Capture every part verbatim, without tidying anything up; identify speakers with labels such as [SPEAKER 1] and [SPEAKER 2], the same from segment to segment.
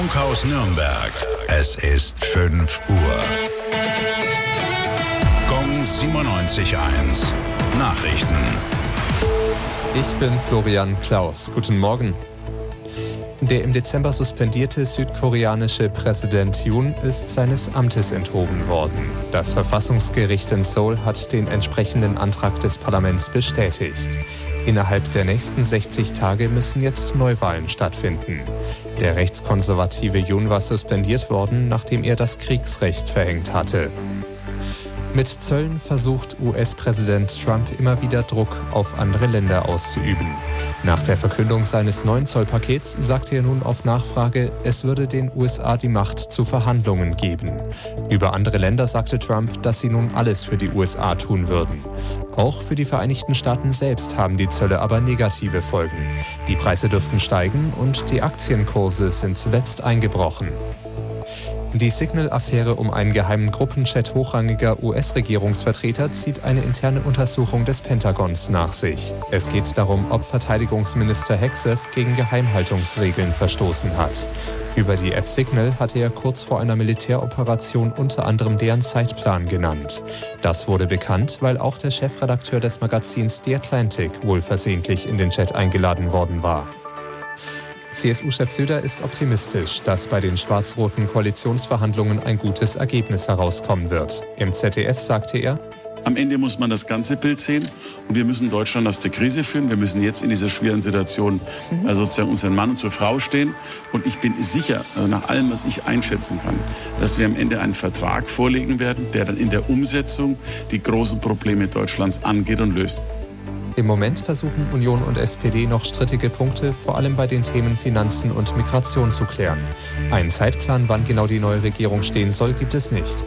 [SPEAKER 1] Funkhaus Nürnberg. Es ist fünf Uhr. Gong siebenundneunzig Komma eins. Nachrichten.
[SPEAKER 2] Ich bin Florian Klaus. Guten Morgen. Der im Dezember suspendierte südkoreanische Präsident Yoon ist seines Amtes enthoben worden. Das Verfassungsgericht in Seoul hat den entsprechenden Antrag des Parlaments bestätigt. Innerhalb der nächsten sechzig Tage müssen jetzt Neuwahlen stattfinden. Der rechtskonservative Yoon war suspendiert worden, nachdem er das Kriegsrecht verhängt hatte. Mit Zöllen versucht U S-Präsident Trump immer wieder Druck auf andere Länder auszuüben. Nach der Verkündung seines neuen Zollpakets sagte er nun auf Nachfrage, es würde den U S A die Macht zu Verhandlungen geben. Über andere Länder sagte Trump, dass sie nun alles für die U S A tun würden. Auch für die Vereinigten Staaten selbst haben die Zölle aber negative Folgen. Die Preise dürften steigen und die Aktienkurse sind zuletzt eingebrochen. Die Signal-Affäre um einen geheimen Gruppenchat hochrangiger U S-Regierungsvertreter zieht eine interne Untersuchung des Pentagons nach sich. Es geht darum, ob Verteidigungsminister Hegseth gegen Geheimhaltungsregeln verstoßen hat. Über die App Signal hatte er kurz vor einer Militäroperation unter anderem deren Zeitplan genannt. Das wurde bekannt, weil auch der Chefredakteur des Magazins The Atlantic wohl versehentlich in den Chat eingeladen worden war. C S U-Chef Söder ist optimistisch, dass bei den schwarz-roten Koalitionsverhandlungen ein gutes Ergebnis herauskommen wird. Im Z D F sagte er:
[SPEAKER 3] Am Ende muss man das ganze Bild sehen und wir müssen Deutschland aus der Krise führen. Wir müssen jetzt in dieser schweren Situation mhm. also sozusagen unseren Mann und zur Frau stehen. Und ich bin sicher, also nach allem, was ich einschätzen kann, dass wir am Ende einen Vertrag vorlegen werden, der dann in der Umsetzung die großen Probleme Deutschlands angeht und löst.
[SPEAKER 2] Im Moment versuchen Union und S P D noch strittige Punkte, vor allem bei den Themen Finanzen und Migration zu klären. Einen Zeitplan, wann genau die neue Regierung stehen soll, gibt es nicht.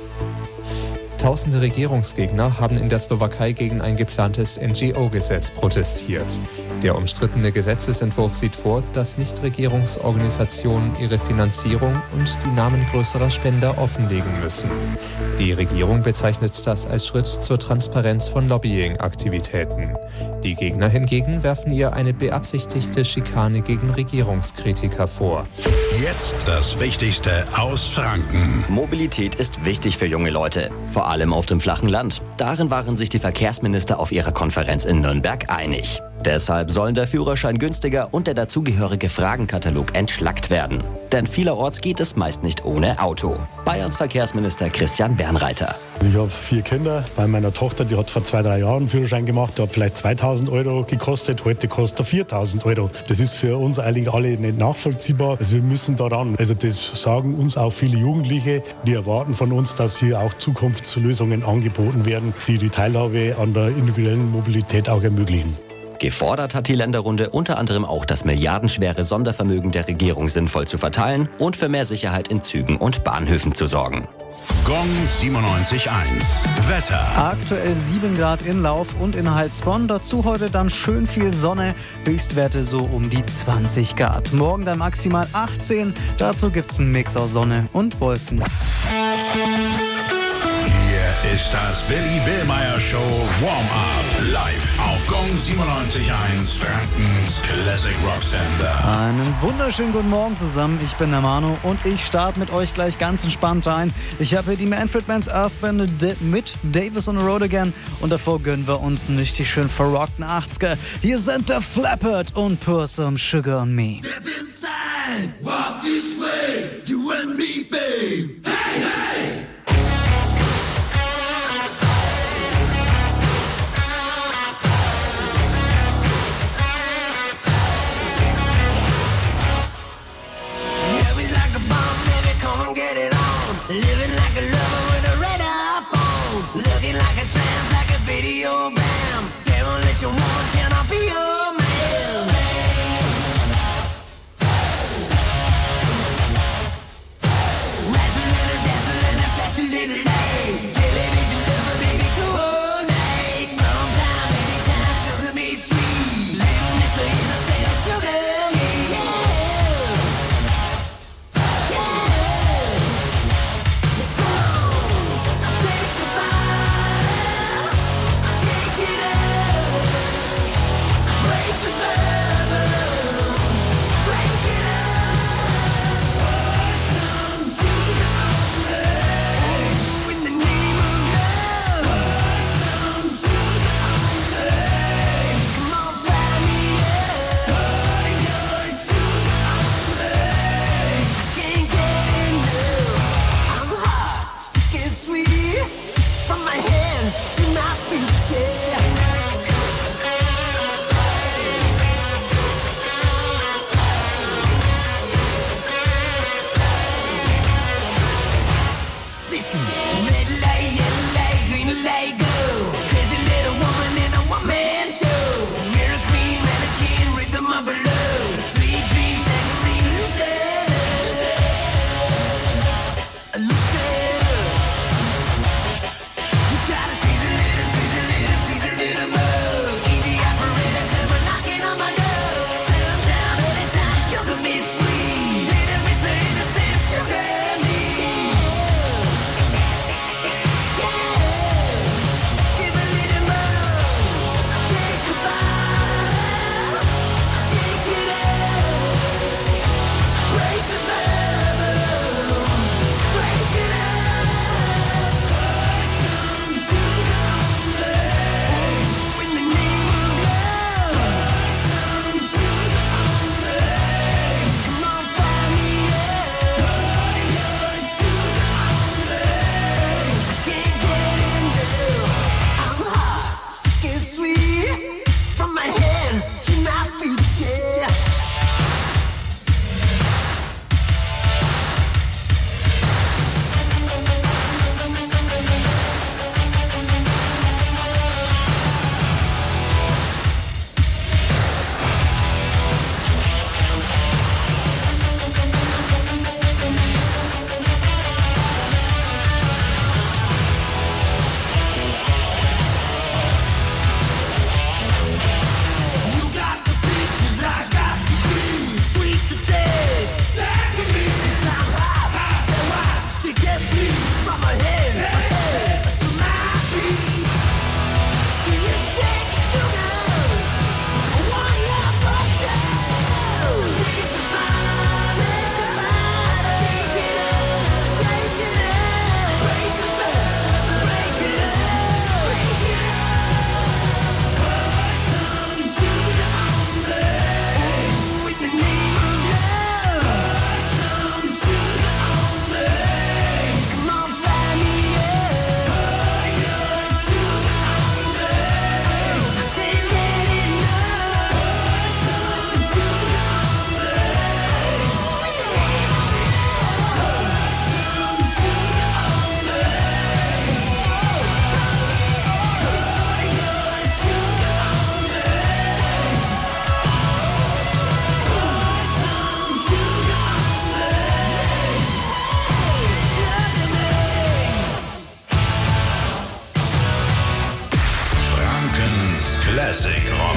[SPEAKER 2] Tausende Regierungsgegner haben in der Slowakei gegen ein geplantes N G O-Gesetz protestiert. Der umstrittene Gesetzesentwurf sieht vor, dass Nichtregierungsorganisationen ihre Finanzierung und die Namen größerer Spender offenlegen müssen. Die Regierung bezeichnet das als Schritt zur Transparenz von Lobbying-Aktivitäten. Die Gegner hingegen werfen ihr eine beabsichtigte Schikane gegen Regierungskritiker vor.
[SPEAKER 1] Jetzt das Wichtigste aus Franken.
[SPEAKER 4] Mobilität ist wichtig für junge Leute, vor allem auf dem flachen Land. Darin waren sich die Verkehrsminister auf ihrer Konferenz in Nürnberg einig. Deshalb sollen der Führerschein günstiger und der dazugehörige Fragenkatalog entschlackt werden. Denn vielerorts geht es meist nicht ohne Auto. Bayerns Verkehrsminister Christian Bernreiter.
[SPEAKER 5] Ich habe vier Kinder. Bei meiner Tochter, die hat vor zwei, drei Jahren einen Führerschein gemacht. Der hat vielleicht zweitausend Euro gekostet. Heute kostet er viertausend Euro. Das ist für uns eigentlich alle nicht nachvollziehbar. Also wir müssen daran. Also das sagen uns auch viele Jugendliche. Die erwarten von uns, dass hier auch Zukunftslösungen angeboten werden, die die Teilhabe an der individuellen Mobilität auch ermöglichen.
[SPEAKER 4] Gefordert hat die Länderrunde unter anderem auch, das milliardenschwere Sondervermögen der Regierung sinnvoll zu verteilen und für mehr Sicherheit in Zügen und Bahnhöfen zu sorgen.
[SPEAKER 1] Gong siebenundneunzig Komma eins. Wetter.
[SPEAKER 6] Aktuell sieben Grad in Lauf und in Heilsbronn. Dazu heute dann schön viel Sonne. Höchstwerte so um die zwanzig Grad. Morgen dann maximal achtzehn. Dazu gibt's einen Mix aus Sonne und Wolken.
[SPEAKER 1] Hier ist das Willi Billmeyer Show Warm-Up live auf Gong siebenundneunzig Komma eins, Frankens Classic Rock Sender.
[SPEAKER 6] Einen wunderschönen guten Morgen zusammen. Ich bin der Manu und ich starte mit euch gleich ganz entspannt rein. Ich habe hier die Manfred Mann's Earth Band mit Davis on the Road Again und davor gönnen wir uns einen richtig schön verrockten achtziger. Hier sind der Flappert und Pour Some Sugar on Me.
[SPEAKER 7] Step inside, walk this way, you and me, babe. Hey, hey!
[SPEAKER 8] Living like a lover with a red iPhone. Looking like a tramp, like a video bam. Demolition woman, can I be your man?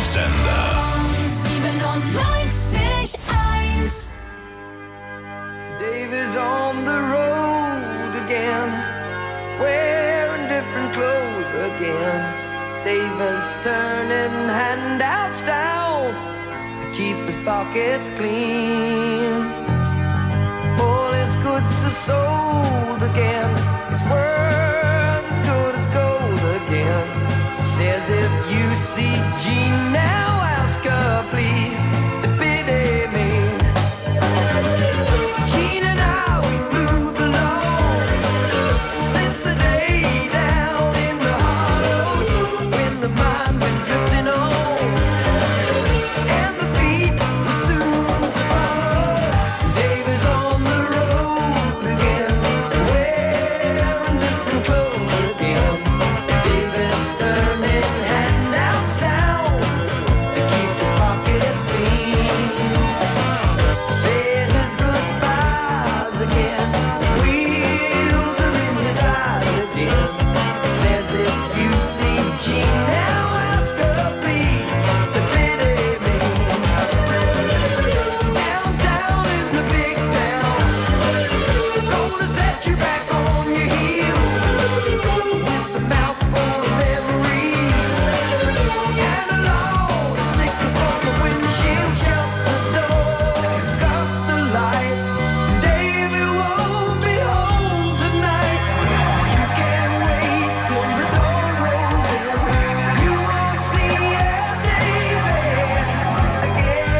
[SPEAKER 1] Sender.
[SPEAKER 8] siebenundneunzig eins.
[SPEAKER 9] Dave is on the road again, wearing different clothes again. Dave is turning handouts down to keep his pockets clean. All his goods are sold again, his worth as good as gold again. Says if you see Jean now, ask her please to pity me. Jean and I, we moved along since the day down in the hollow, when the mind went drifting on and the feet were soon to follow. Dave is on the road again, wearing different clothes again. Dave is turning handouts down to keep his pockets clean. Saying his goodbyes again, wheels are in his eyes again. Says if you see Jean now, ask her please to pity me. Down, down in the big town, gonna set you back on your heels with a mouthful of memories and a load of Snickers on the windshield. Shut the door, cut the light. David won't be home tonight. You can't wait till the door rolls in. You won't see David again.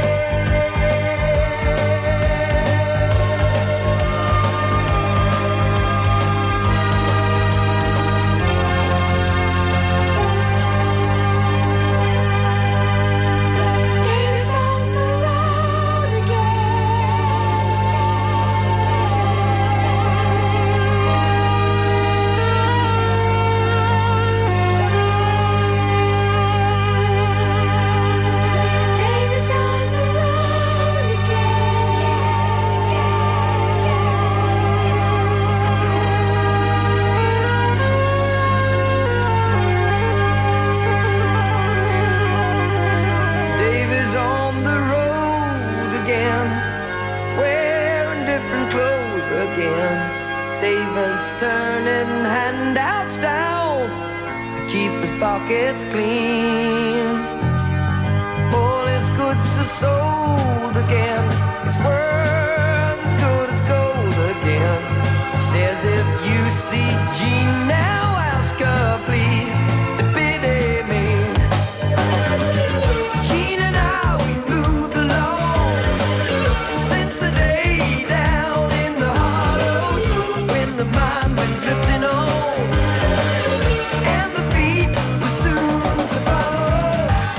[SPEAKER 8] David's on the road again. David's on the road
[SPEAKER 9] Dave is on the road again, wearing different clothes again. Dave is turning handouts down to keep his pockets clean. All his goods are sold again, his worth as good as gold again. Says if you see Jean now, ask her please to pity me. Jean and I, we moved along since the day down in the hollow, when the mind went drifting on and the feet were soon to follow.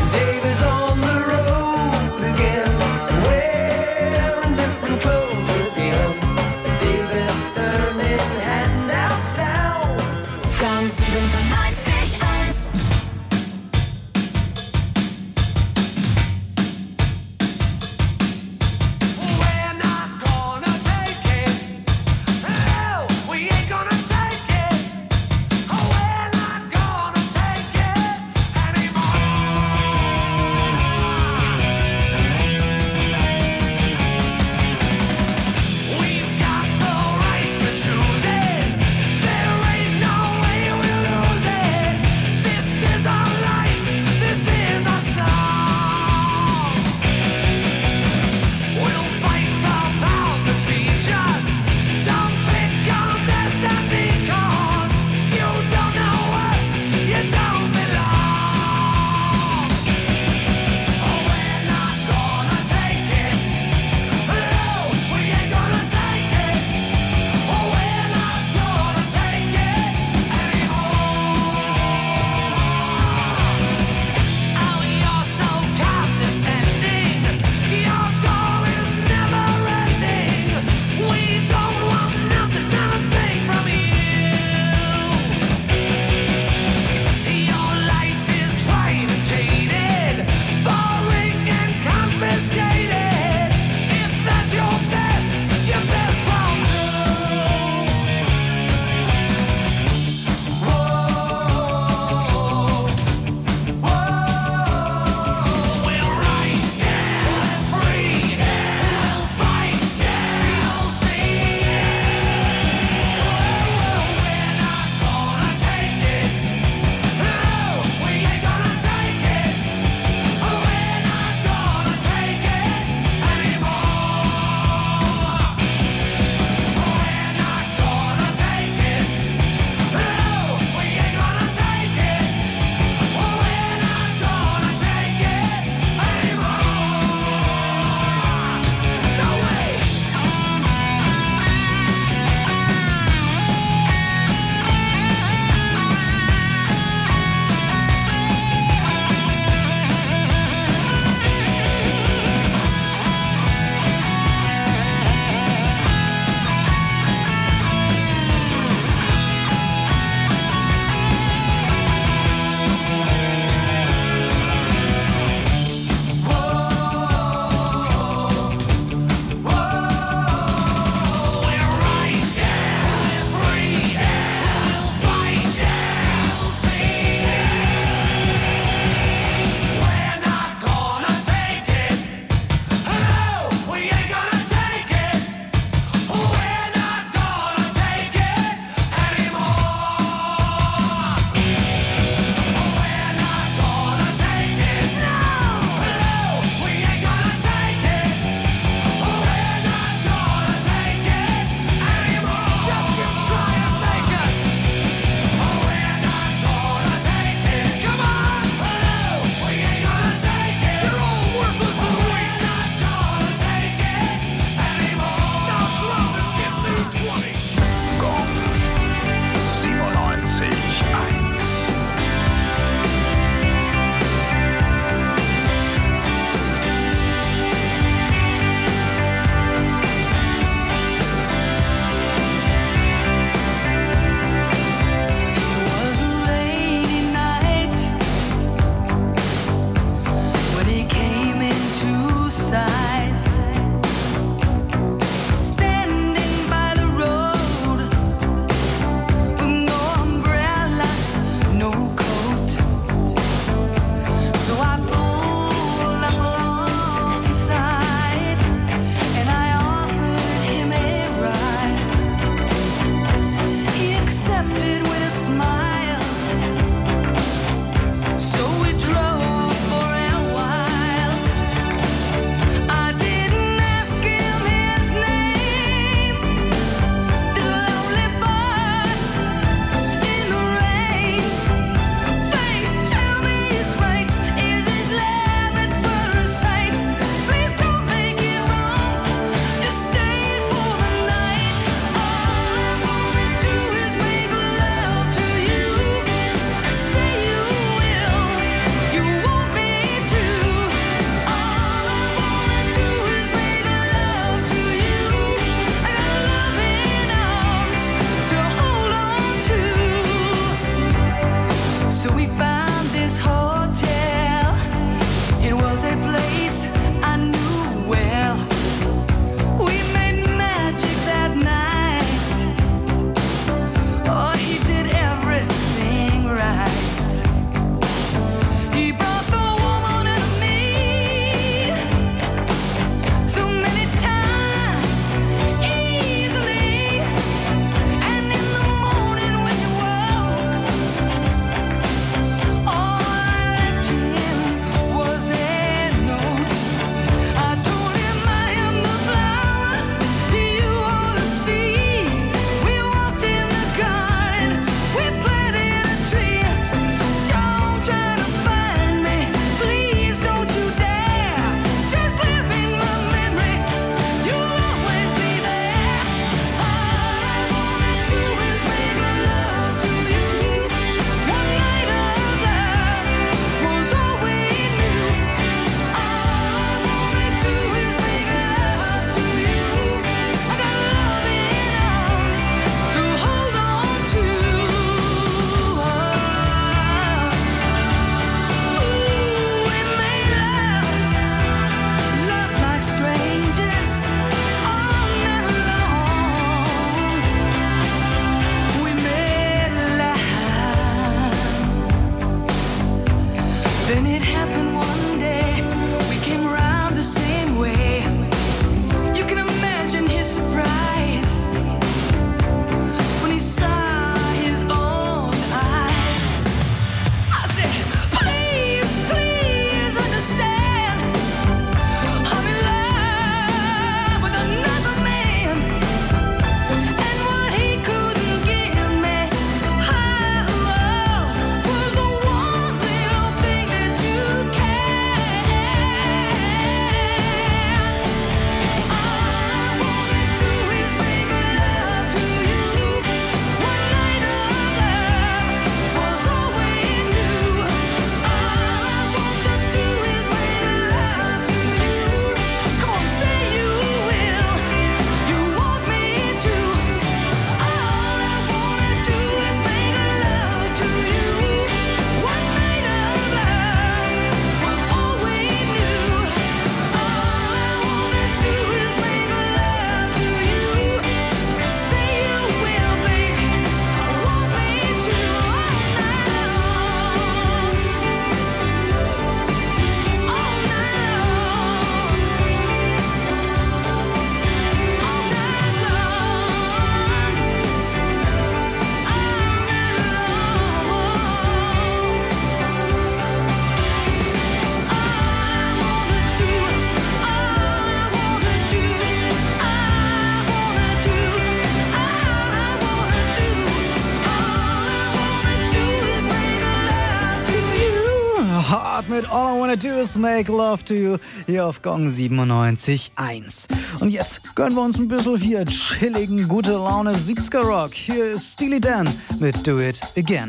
[SPEAKER 6] Wanna Do Is Make Love to You hier auf Gong siebenundneunzig Komma eins. Und jetzt gönnen wir uns ein bisschen hier chilligen, gute Laune siebziger Rock. Hier ist Steely Dan mit Do It Again.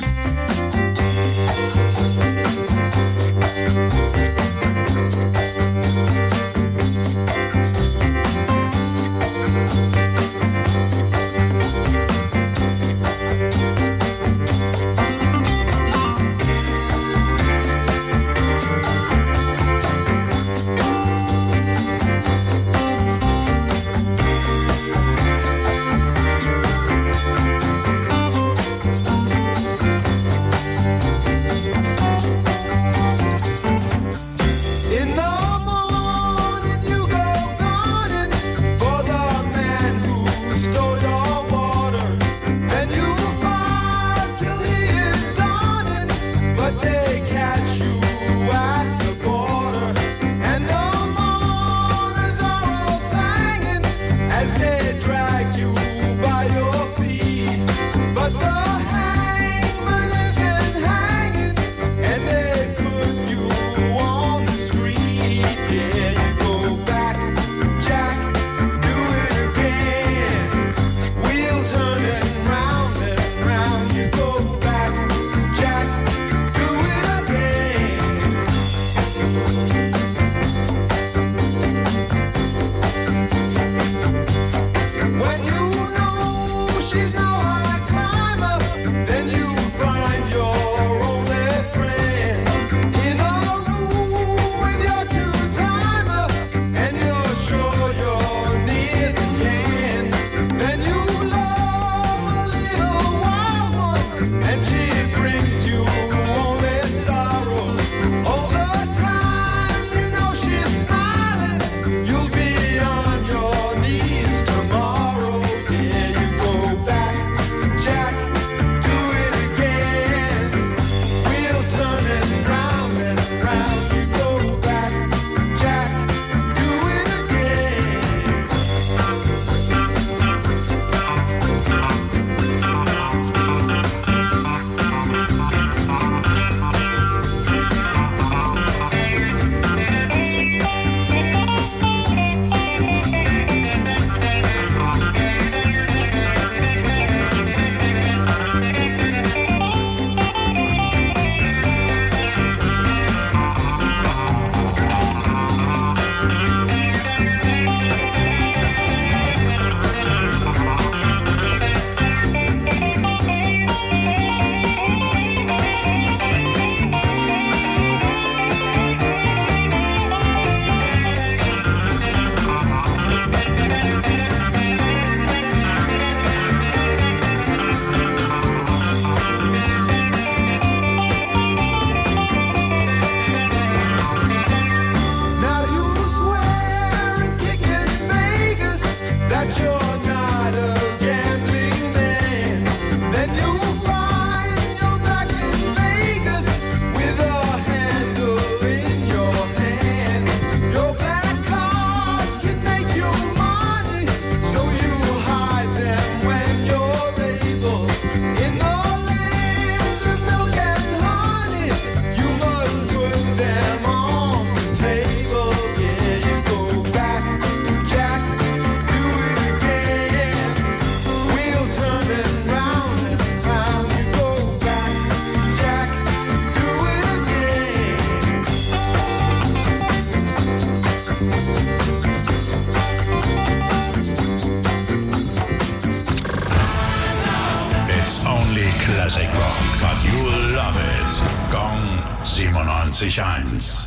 [SPEAKER 1] Classic Rock, but you'll love it. Gong siebenundneunzig Komma eins.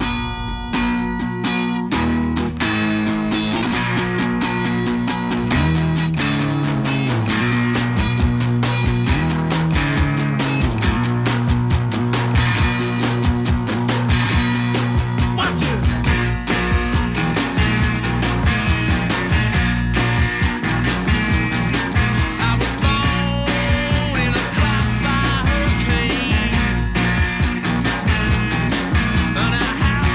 [SPEAKER 10] But I have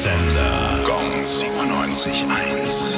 [SPEAKER 1] Sender Gong siebenundneunzig Komma eins.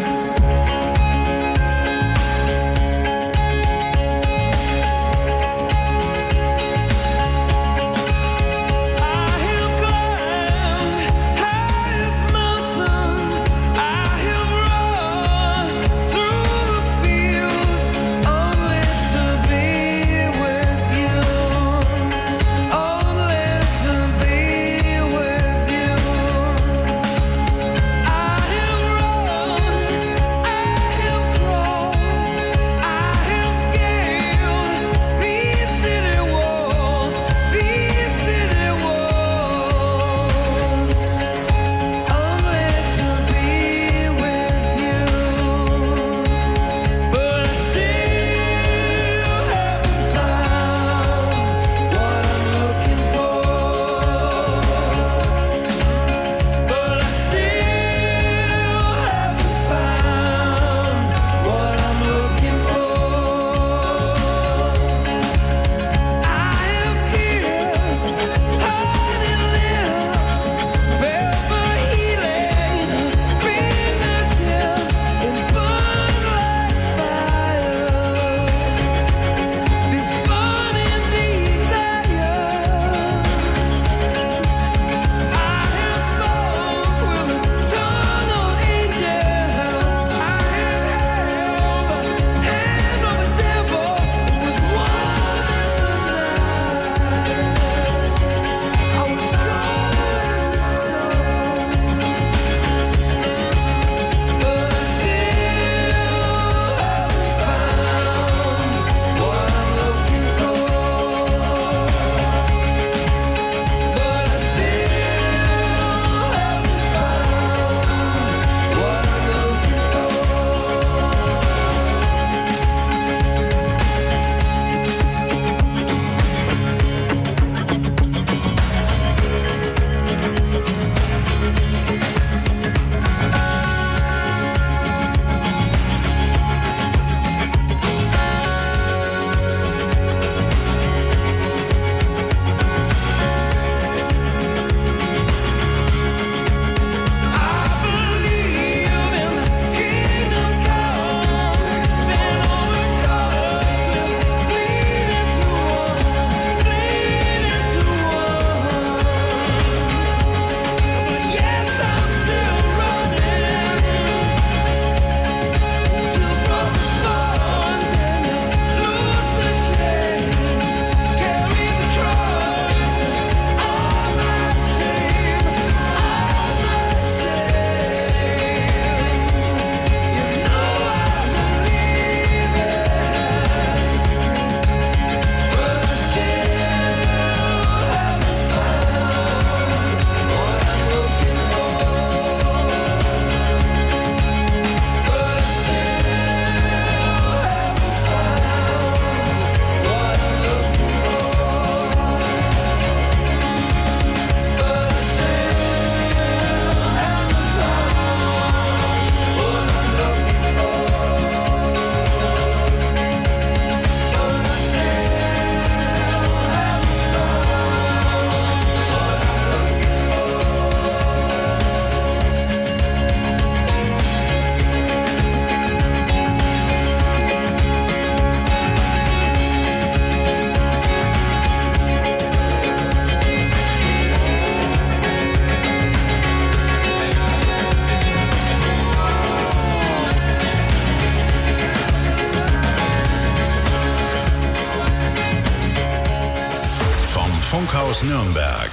[SPEAKER 1] Funkhaus Nürnberg.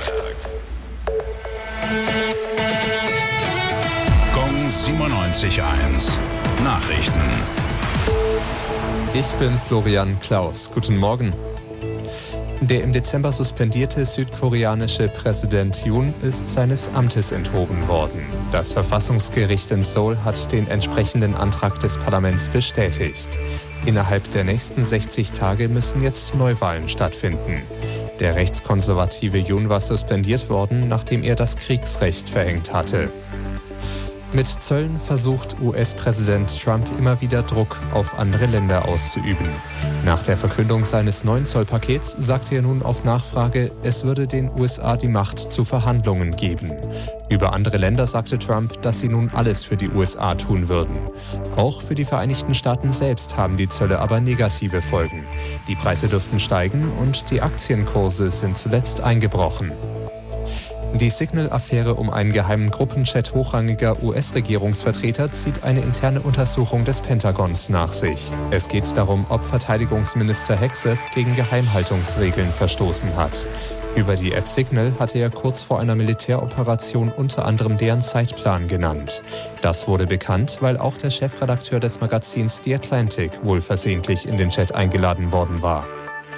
[SPEAKER 1] Gong siebenundneunzig Komma eins. Nachrichten.
[SPEAKER 2] Ich bin Florian Klaus. Guten Morgen. Der im Dezember suspendierte südkoreanische Präsident Yoon ist seines Amtes enthoben worden. Das Verfassungsgericht in Seoul hat den entsprechenden Antrag des Parlaments bestätigt. Innerhalb der nächsten sechzig Tage müssen jetzt Neuwahlen stattfinden. Der rechtskonservative Yoon war suspendiert worden, nachdem er das Kriegsrecht verhängt hatte. Mit Zöllen versucht U S-Präsident Trump immer wieder Druck auf andere Länder auszuüben. Nach der Verkündung seines neuen Zollpakets sagte er nun auf Nachfrage, es würde den U S A die Macht zu Verhandlungen geben. Über andere Länder sagte Trump, dass sie nun alles für die U S A tun würden. Auch für die Vereinigten Staaten selbst haben die Zölle aber negative Folgen. Die Preise dürften steigen und die Aktienkurse sind zuletzt eingebrochen. Die Signal-Affäre um einen geheimen Gruppenchat hochrangiger U S-Regierungsvertreter zieht eine interne Untersuchung des Pentagons nach sich. Es geht darum, ob Verteidigungsminister Hegseth gegen Geheimhaltungsregeln verstoßen hat. Über die App Signal hatte er kurz vor einer Militäroperation unter anderem deren Zeitplan genannt. Das wurde bekannt, weil auch der Chefredakteur des Magazins The Atlantic wohl versehentlich in den Chat eingeladen worden war.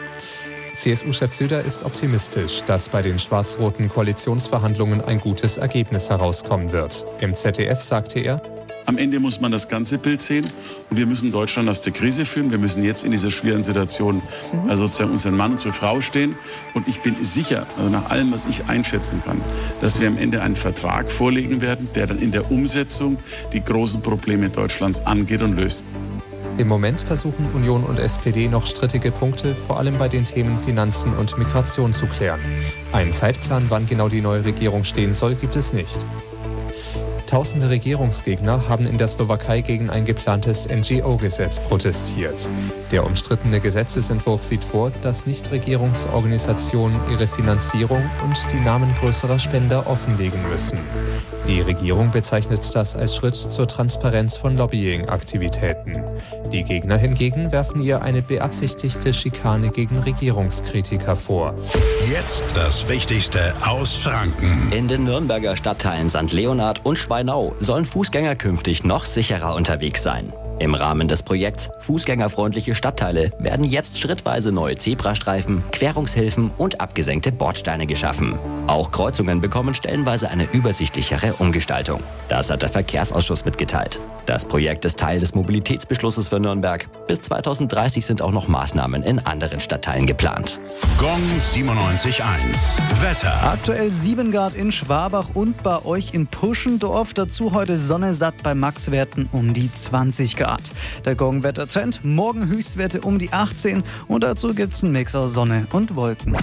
[SPEAKER 2] C S U-Chef Söder ist optimistisch, dass bei den schwarz-roten Koalitionsverhandlungen ein gutes Ergebnis herauskommen wird. Im Z D F sagte er:
[SPEAKER 3] Am Ende muss man das ganze Bild sehen und wir müssen Deutschland aus der Krise führen. Wir müssen jetzt in dieser schweren Situation mhm. also sozusagen unseren Mann und zur Frau stehen. Und ich bin sicher, also nach allem, was ich einschätzen kann, dass wir am Ende einen Vertrag vorlegen werden, der dann in der Umsetzung die großen Probleme Deutschlands angeht und löst.
[SPEAKER 2] Im Moment versuchen Union und S P D noch strittige Punkte, vor allem bei den Themen Finanzen und Migration zu klären. Einen Zeitplan, wann genau die neue Regierung stehen soll, gibt es nicht. Tausende Regierungsgegner haben in der Slowakei gegen ein geplantes N G O-Gesetz protestiert. Der umstrittene Gesetzesentwurf sieht vor, dass Nichtregierungsorganisationen ihre Finanzierung und die Namen größerer Spender offenlegen müssen. Die Regierung bezeichnet das als Schritt zur Transparenz von Lobbying-Aktivitäten. Die Gegner hingegen werfen ihr eine beabsichtigte Schikane gegen Regierungskritiker vor.
[SPEAKER 1] Jetzt das Wichtigste aus Franken.
[SPEAKER 4] In den Nürnberger Stadtteilen Sankt Leonhard und Schweinau sollen Fußgänger künftig noch sicherer unterwegs sein. Im Rahmen des Projekts Fußgängerfreundliche Stadtteile werden jetzt schrittweise neue Zebrastreifen, Querungshilfen und abgesenkte Bordsteine geschaffen. Auch Kreuzungen bekommen stellenweise eine übersichtlichere Umgestaltung. Das hat der Verkehrsausschuss mitgeteilt. Das Projekt ist Teil des Mobilitätsbeschlusses für Nürnberg. Bis zweitausenddreißig sind auch noch Maßnahmen in anderen Stadtteilen geplant.
[SPEAKER 1] Gong siebenundneunzig Komma eins. Wetter.
[SPEAKER 6] Aktuell sieben Grad in Schwabach und bei euch in Puschendorf. Dazu heute Sonne satt bei Maxwerten um die zwanzig Grad. Der Gong-Wettertrend, morgen Höchstwerte um die achtzehn und dazu gibt's einen Mix aus Sonne und Wolken.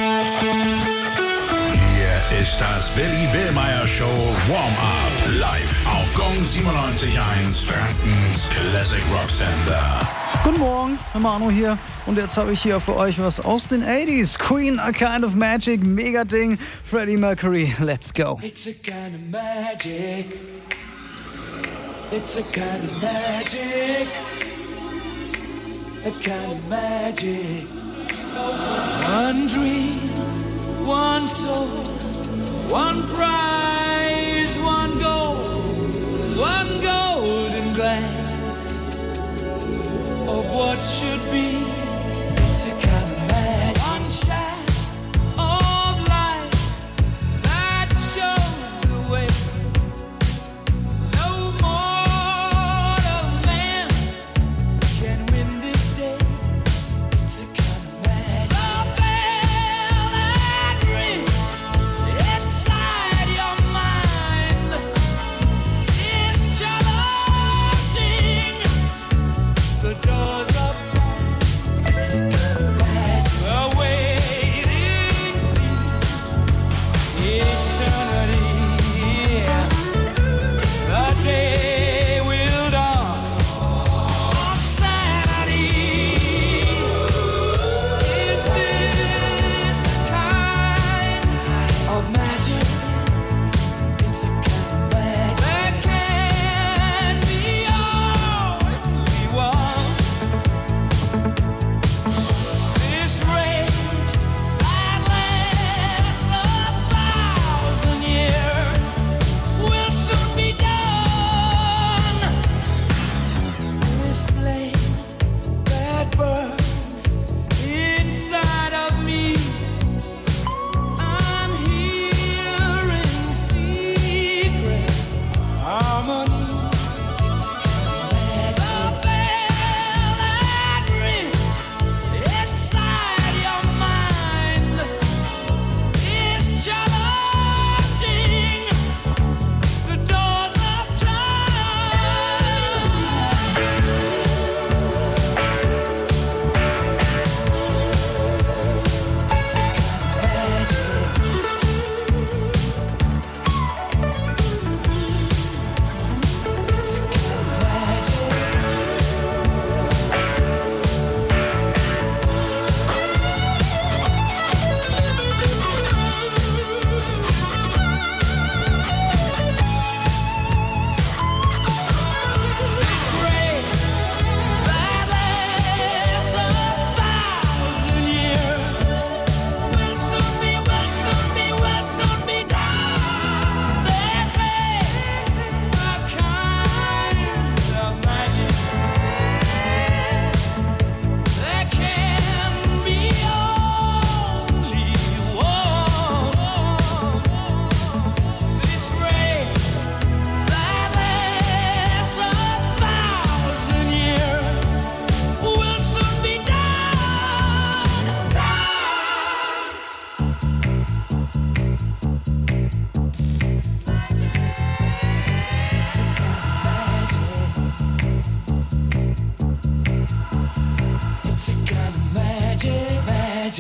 [SPEAKER 1] Hier ist das Willi Billmeyer Show Warm-Up live auf Gong siebenundneunzig Komma eins, Frankens Classic Rock Sender.
[SPEAKER 6] Guten Morgen, Herr Manu hier und jetzt habe ich hier für euch was aus den achtziger. Queen, A Kind of Magic, mega Ding, Freddie Mercury, let's go.
[SPEAKER 10] It's a kind of magic. It's a kind of magic, a kind of magic. One dream, one soul, one prize, one goal, one golden glance of what should be. It's a kind of magic. One shaft of light that shows the way. Inside your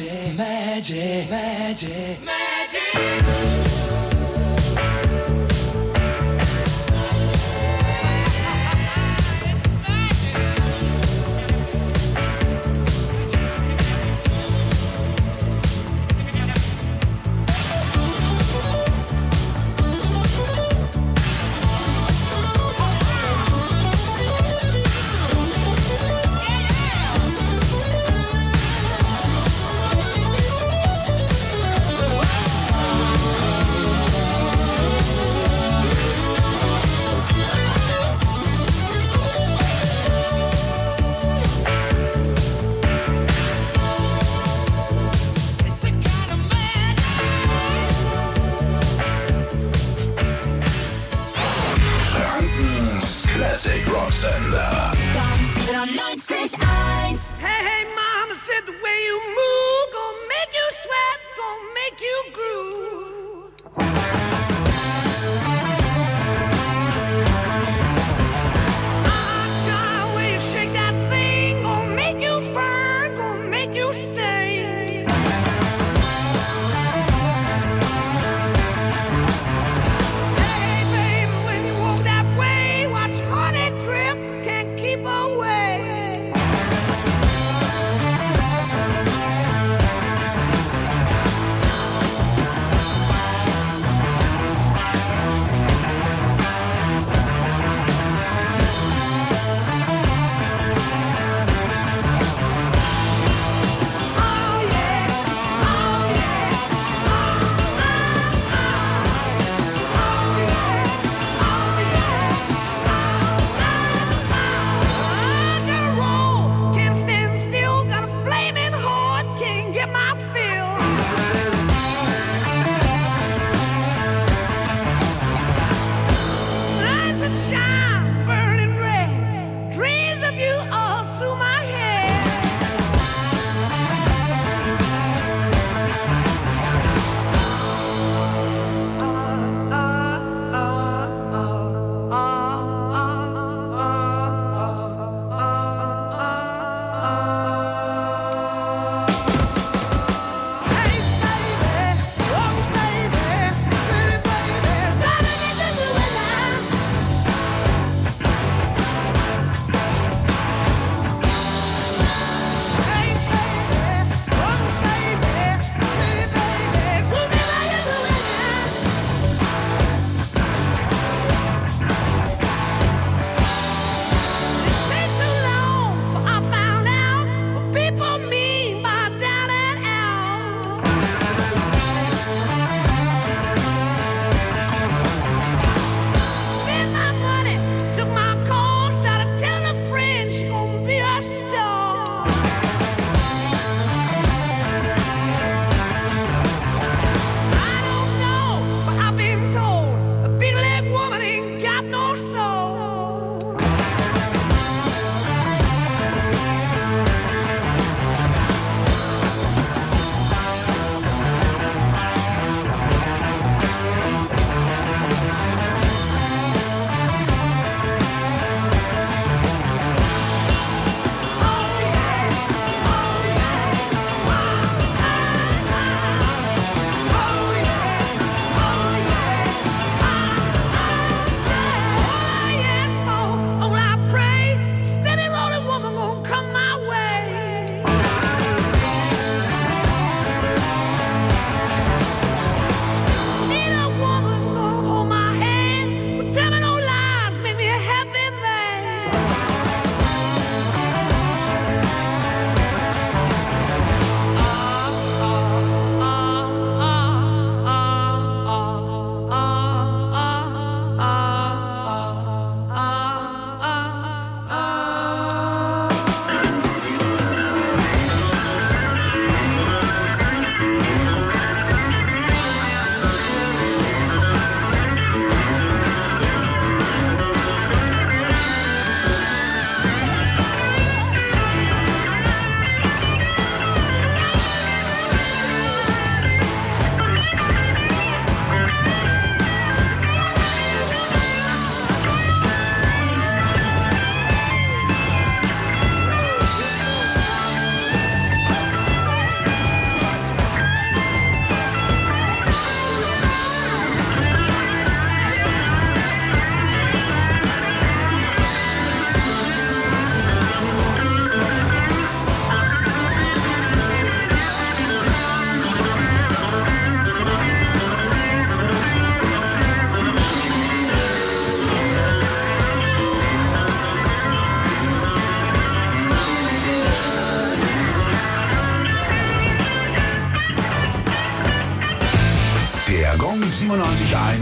[SPEAKER 10] Magic, magic, magic, magic.
[SPEAKER 1] Classic Rock Sender.
[SPEAKER 8] siebenundneunzig Komma eins.
[SPEAKER 9] Hey, hey, mama said the way you move gonna make you sweat, gonna make you groove. Ah, the way you shake that thing gonna make you burn, gonna make you stay. Hey, baby, when you walk that way, watch honey drip, can't keep away.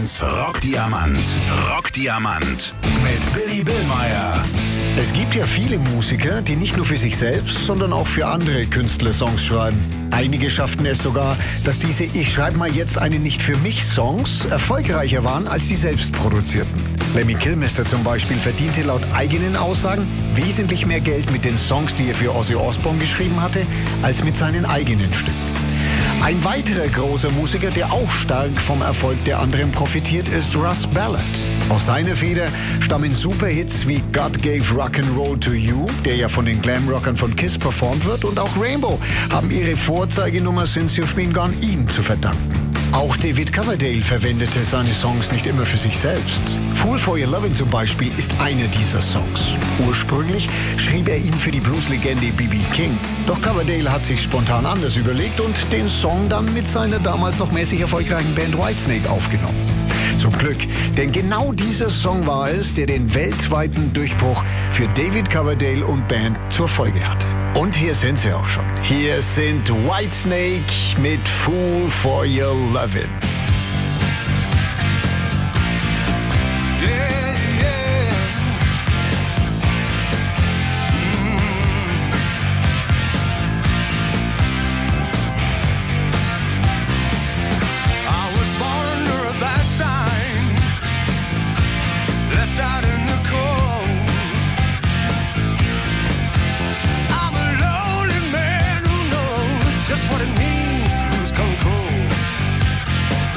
[SPEAKER 1] Eins Rockdiamant. Rockdiamant mit Billy Billmeyer.
[SPEAKER 11] Es gibt ja viele Musiker, die nicht nur für sich selbst, sondern auch für andere Künstler Songs schreiben. Einige schafften es sogar, dass diese Ich schreibe mal jetzt einen nicht für mich Songs erfolgreicher waren als die selbst produzierten. Lemmy Kilmister zum Beispiel verdiente laut eigenen Aussagen wesentlich mehr Geld mit den Songs, die er für Ozzy Osbourne geschrieben hatte, als mit seinen eigenen Stücken. Ein weiterer großer Musiker, der auch stark vom Erfolg der anderen profitiert, ist Russ Ballard. Aus seiner Feder stammen Superhits wie God Gave Rock'n'Roll to You, der ja von den Glamrockern von Kiss performt wird, und auch Rainbow haben ihre Vorzeigenummer Since You've Been Gone ihm zu verdanken. Auch David Coverdale verwendete seine Songs nicht immer für sich selbst. Fool for Your Lovin' zum Beispiel ist einer dieser Songs. Ursprünglich schrieb er ihn für die Blueslegende B B King. Doch Coverdale hat sich spontan anders überlegt und den Song dann mit seiner damals noch mäßig erfolgreichen Band Whitesnake aufgenommen. Zum Glück, denn genau dieser Song war es, der den weltweiten Durchbruch für David Coverdale und Band zur Folge hatte. Und hier sind sie auch schon. Hier sind Whitesnake mit Fool for Your Lovin'.
[SPEAKER 12] Just what it means to lose control.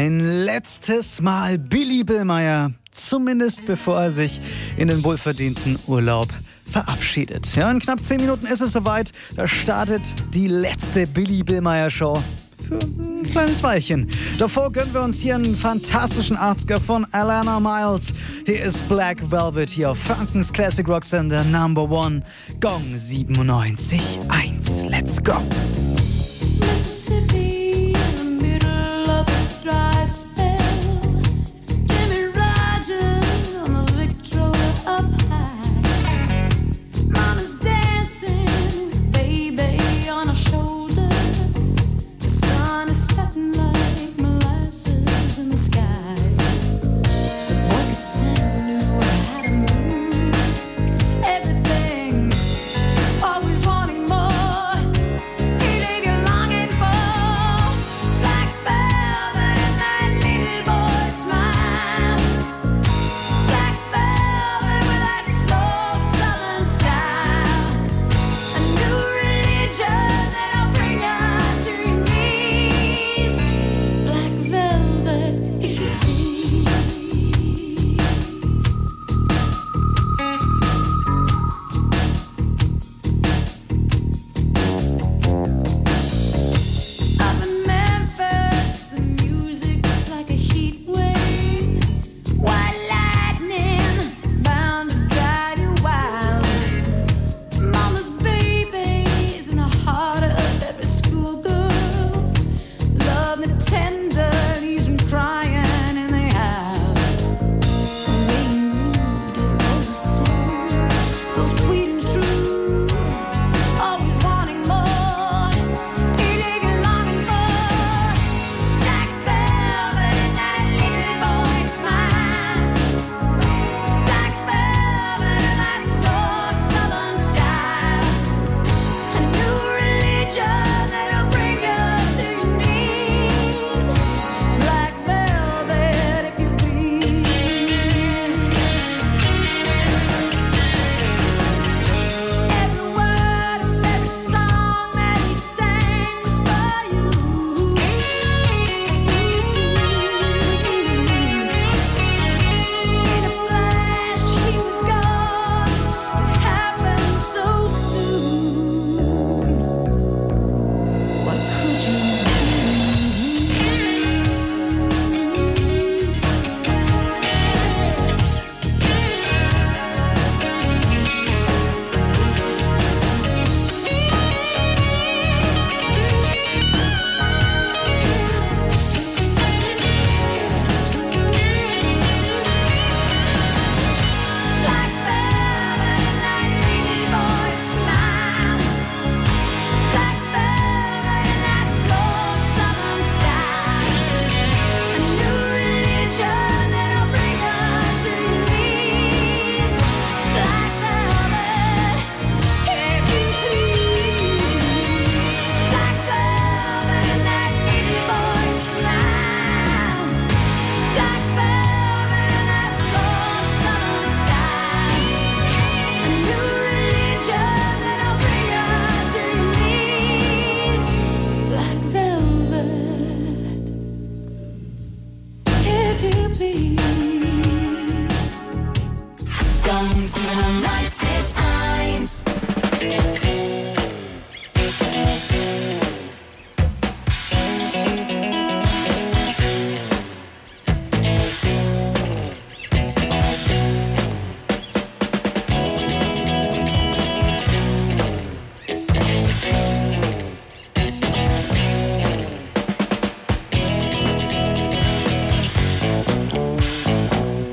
[SPEAKER 6] ein letztes Mal Billy Billmeyer, zumindest bevor er sich in den wohlverdienten Urlaub verabschiedet. Ja, in knapp zehn Minuten ist es soweit. Da startet die letzte Billy Billmeyer Show für ein kleines Weilchen. Davor gönnen wir uns hier einen fantastischen achtziger von Alana Miles. Hier ist Black Velvet hier auf Frankens Classic Rock Sender Number One, Gong siebenundneunzig Komma eins. Let's go!
[SPEAKER 12] Mississippi, in the middle of a dry spell. Jimmy Rogers on the Victrola up high. Mama's dancing with baby on her shoulder. The sun is setting like molasses in the sky. The boy could sing, knew how to move everything. Always wanting more.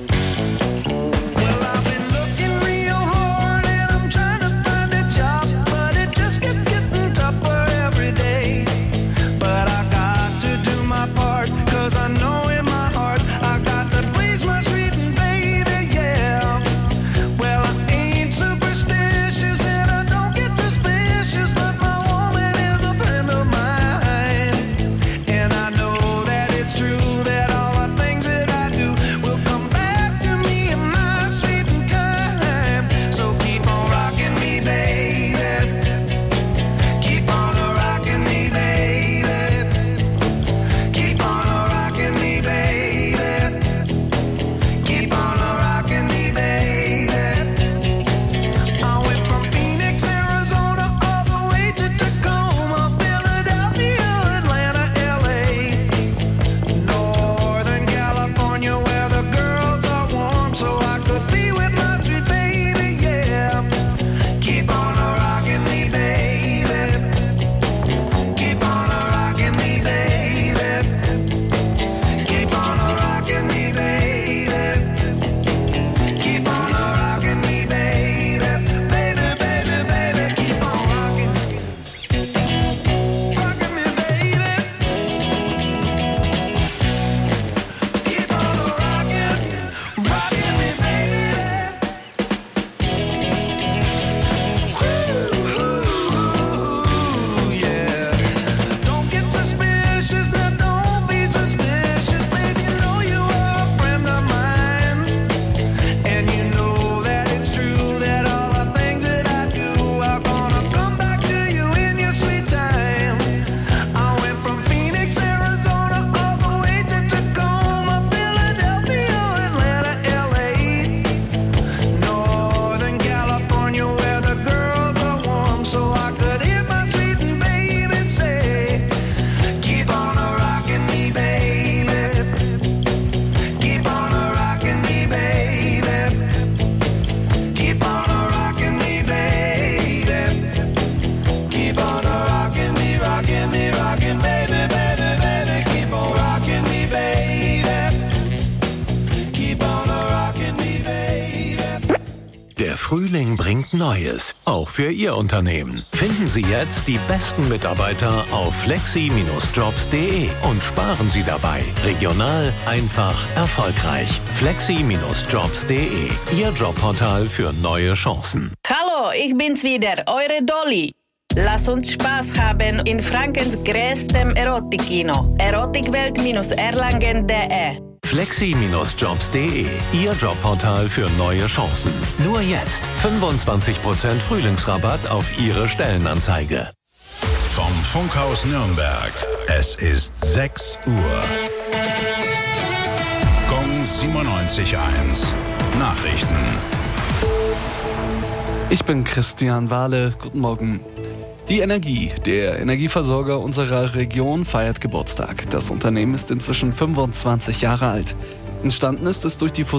[SPEAKER 13] Well, I've been looking real hard and I'm trying to find a job. Frühling bringt Neues, auch für Ihr Unternehmen. Finden Sie jetzt die besten Mitarbeiter auf flexi Bindestrich jobs punkt de und sparen Sie dabei. Regional, einfach, erfolgreich. flexi Bindestrich jobs punkt de, Ihr Jobportal für neue Chancen.
[SPEAKER 14] Hallo, ich bin's wieder, eure Dolly. Lass uns Spaß haben in Frankens größtem Erotikkino. erotikwelt Erlangen punkt de.
[SPEAKER 13] flexi Bindestrich jobs punkt de, Ihr Jobportal für neue Chancen. Nur jetzt fünfundzwanzig Prozent Frühlingsrabatt auf Ihre Stellenanzeige.
[SPEAKER 1] Vom Funkhaus Nürnberg. Es ist sechs Uhr. Gong siebenundneunzig Komma eins. Nachrichten.
[SPEAKER 15] Ich bin Christian Wahle. Guten Morgen. Die Energie, der Energieversorger unserer Region, feiert Geburtstag. Das Unternehmen ist inzwischen fünfundzwanzig Jahre alt. Entstanden ist es durch die Fusion